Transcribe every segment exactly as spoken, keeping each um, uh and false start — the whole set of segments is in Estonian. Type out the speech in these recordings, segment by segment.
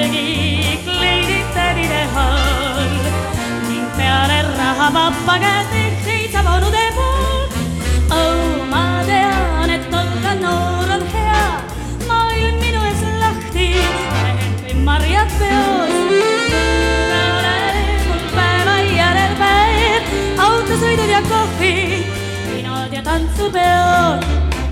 söögi kleidid tädide all ning peale raha vappa käed ehteid sabonude pool. Oh, ma tean, et olla noor on hea, maailm minu ees lahti, mehed või marjad peos. Mul päeva järel päev, autosõidud ja kohvi, vinod ja tantsupeod.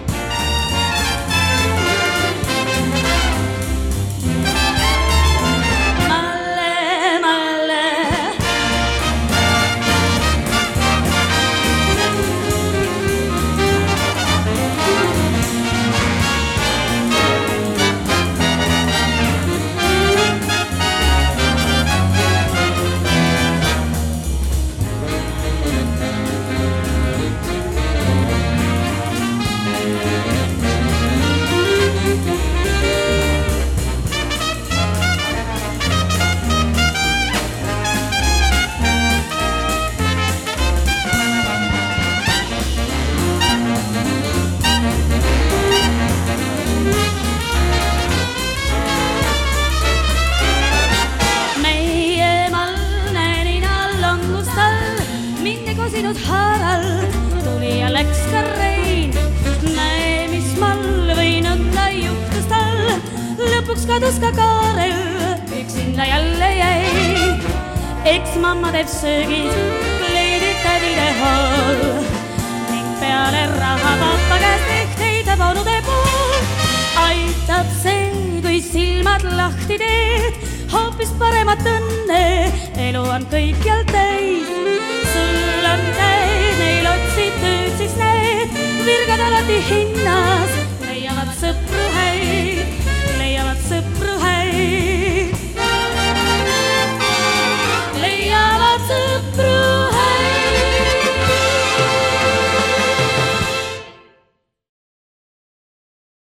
Haaral tuli ja läks ka Rein, näe mis mall või nõnda juhtus tal, lõpuks kadus ka Kaarel, üksinda jälle jäi. Eks mamma teeb söögis kleidid tädide all ning peale raha papa käest ehteid abonude pool. Aitab see, kui silmad lahti teed, hoopis paremat õnne, elu on kõikjal täis. Sul on täis, neil otsid tööd siis need, virgad alati hinda.